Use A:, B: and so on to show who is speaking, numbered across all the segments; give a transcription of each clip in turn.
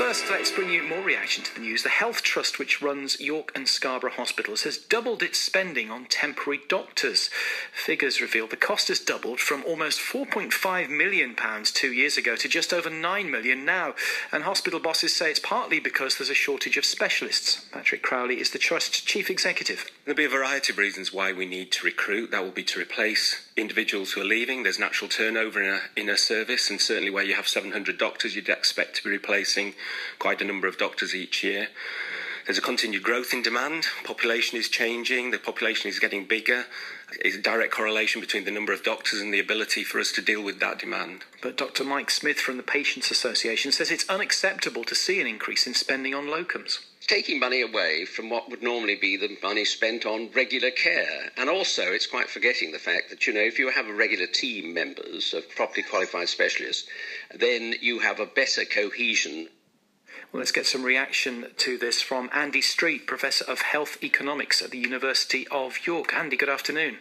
A: First, let's bring you more reaction to the news. The Health Trust, which runs York and Scarborough hospitals, has doubled its spending on temporary doctors. Figures reveal the cost has doubled from almost £4.5 million 2 years ago to just over £9 million now. And hospital bosses say it's partly because there's a shortage of specialists. Patrick Crowley is the Trust's chief executive.
B: There'll be a variety of reasons why we need to recruit. That will be to replace individuals who are leaving. There's natural turnover in a service, and certainly where you have 700 doctors, you'd expect to be replacing quite a number of doctors each year. There's a continued growth in demand. Population is changing. The population is getting bigger. There's a direct correlation between the number of doctors and the ability for us to deal with that demand.
A: But Dr. Mike Smith from the Patients Association says it's unacceptable to see an increase in spending on locums.
C: Taking money away from what would normally be the money spent on regular care. And also, it's quite forgetting the fact that, if you have a regular team members of properly qualified specialists, then you have a better cohesion.
A: Well, let's get some reaction to this from Andy Street, Professor of Health Economics at the University of York. Andy, good afternoon.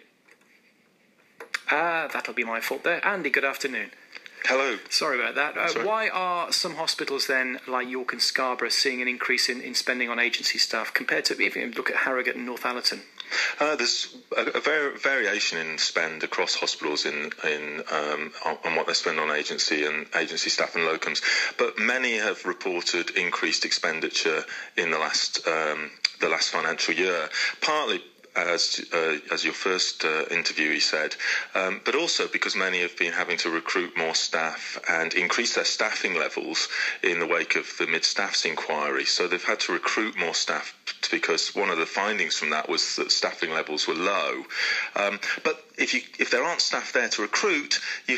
A: That'll be my fault there. Andy, good afternoon.
D: Hello.
A: Sorry about that. Why are some hospitals then, like York and Scarborough, seeing an increase in spending on agency staff compared to, if you look at Harrogate and Northallerton?
D: There's a variation in spend across hospitals on what they spend on agency staff and locums, but many have reported increased expenditure in the last financial year, partly as your first interviewee said, but also because many have been having to recruit more staff and increase their staffing levels in the wake of the mid-staffs inquiry. So they've had to recruit more staff because one of the findings from that was that staffing levels were low. But if there aren't staff there to recruit,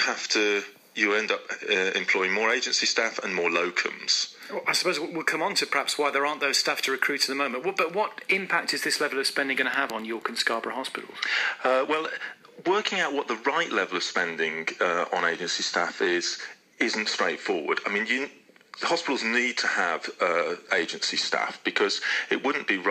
D: you end up employing more agency staff and more locums.
A: Well, I suppose we'll come on to perhaps why there aren't those staff to recruit at the moment. But what impact is this level of spending going to have on York and Scarborough hospitals?
D: Well, working out what the right level of spending on agency staff isn't straightforward. I mean, hospitals need to have agency staff because it wouldn't be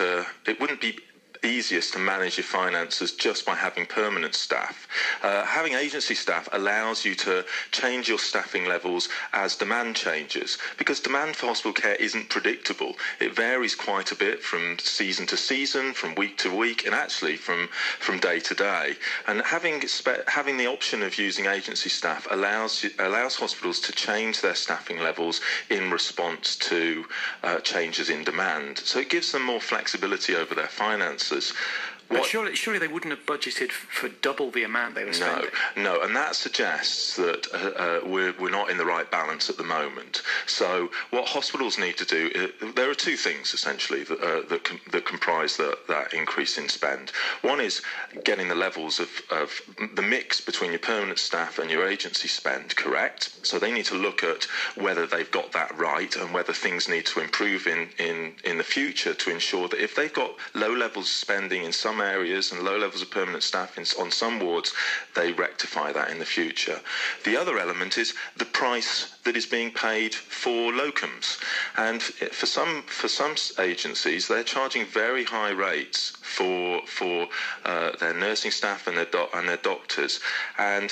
D: easiest to manage your finances just by having permanent staff. Having agency staff allows you to change your staffing levels as demand changes, because demand for hospital care isn't predictable. It varies quite a bit from season to season, from week to week, and actually from day to day. And having the option of using agency staff allows hospitals to change their staffing levels in response to changes in demand. So it gives them more flexibility over their finances.
A: But surely they wouldn't have budgeted for double the amount they were spending.
D: No, and that suggests that we're not in the right balance at the moment. So what hospitals need to do, there are two things essentially that comprise that increase in spend. One is getting the levels of the mix between your permanent staff and your agency spend correct. So they need to look at whether they've got that right and whether things need to improve in the future to ensure that if they've got low levels of spending in some areas and low levels of permanent staff on some wards, they rectify that in the future. The other element is the price that is being paid for locums, and for some agencies they're charging very high rates for their nursing staff and their doctors, and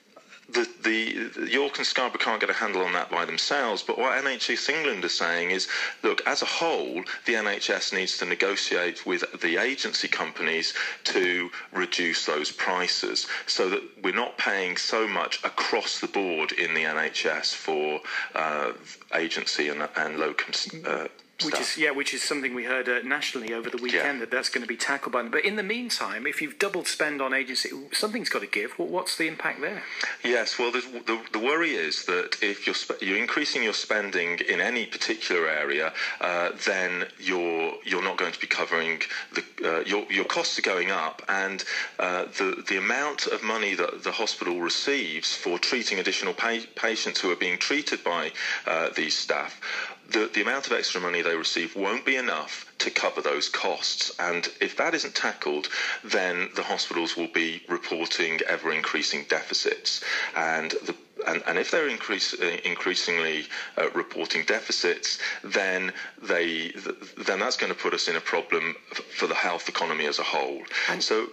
D: the York and Scarborough can't get a handle on that by themselves, but what NHS England are saying is, look, as a whole, the NHS needs to negotiate with the agency companies to reduce those prices so that we're not paying so much across the board in the NHS for agency and locum
A: Which is something we heard nationally over the weekend, that's going to be tackled by them. But in the meantime, if you've doubled spend on agency, something's got to give. What's the impact there?
D: Yes, well, the worry is that if you're increasing your spending in any particular area, then you're not going to be covering your costs are going up, and the amount of money that the hospital receives for treating additional patients who are being treated by these staff. The amount of extra money they receive won't be enough to cover those costs. And if that isn't tackled, then the hospitals will be reporting ever-increasing deficits. And if they're increasingly reporting deficits, then that's going to put us in a problem for the health economy as a whole.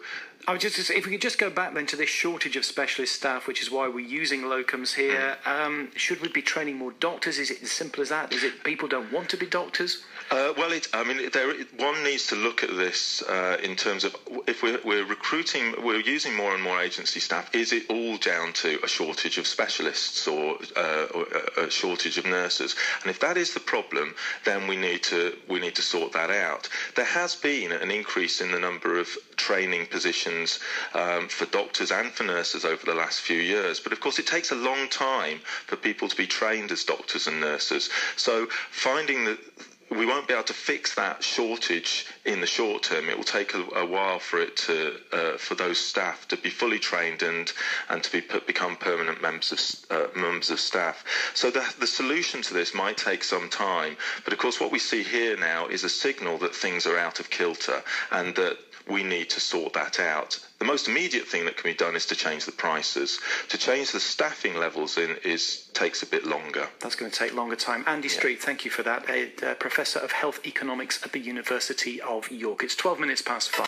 A: If we could just go back then to this shortage of specialist staff, which is why we're using locums here. Should we be training more doctors? Is it as simple as that? Is it people don't want to be doctors?
D: One needs to look at this in terms of if we're recruiting, we're using more and more agency staff. Is it all down to a shortage of specialists or a shortage of nurses? And if that is the problem, then we need to sort that out. There has been an increase in the number of training positions for doctors and for nurses over the last few years, but of course it takes a long time for people to be trained as doctors and nurses. So finding that we won't be able to fix that shortage in the short term. It will take a while for it for those staff to be fully trained and to become permanent members of staff. So the solution to this might take some time. But of course, what we see here now is a signal that things are out of kilter and that we need to sort that out. The most immediate thing that can be done is to change the prices. To change the staffing levels takes a bit longer.
A: That's going to take longer time. Andy Street, thank you for that. Professor of Health Economics at the University of York. It's 12 minutes past 5.